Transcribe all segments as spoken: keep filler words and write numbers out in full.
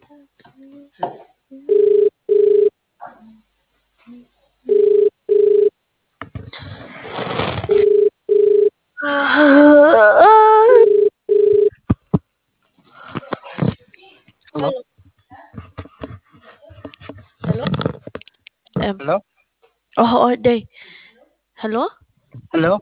Hello? Hello? Um, Hello? oh, oh, day. Hello? Hello?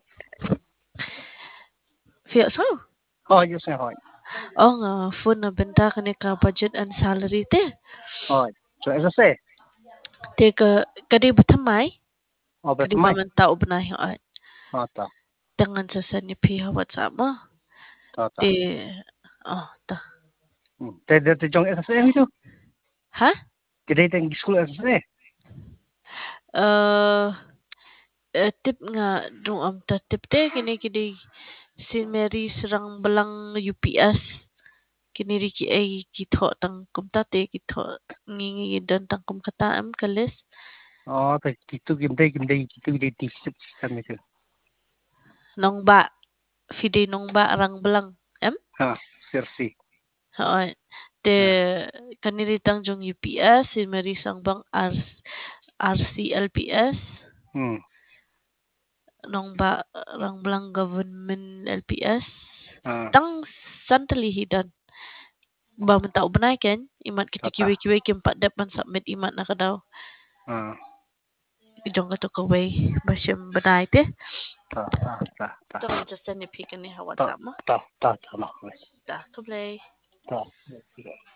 Phía sao? Oh, yes, sir. Hi. Oh, nga phone na benta ka ni ka budget and salary te. Hi. So, as I say, Te ka kadi batamay? oh, but Kadi ba my, man tao ba na yung at oh, ta, tangan sa sa ni piha WhatsApp mo? ta, ta. Te, oh, ta. Hmm. Te, te, te, jong as I say, gitu. Ha? Kita teng school as I say. Uh, eh, tip nga dong am ta tip te kini kini si Mary serang belang U P S kini riki ay kitho tang kumta te kitho ngingi dan tang kum kata am kalis Oh, te, gitu, gimday, gimday, gitu, gimday, tisip, sistem itu. nong ba fide nong ba rang belang em Ha, sersi. hoy te Ha, kaniri tang jong U P S si Mary sang bang R R C L P S hmm, nong ba rang belang government L P S ha, tang santali hidan ba man tao banay ken imat ta, kiti ta, kiwe-kiwe kim pa dep man submit imat na kadaw ha, jong ka to kaway basyem banay te ta, ta, ta, ta, tong just send ni pick ni ha ta, WhatsApp mo ta, ta, ta, no, ta to play ta.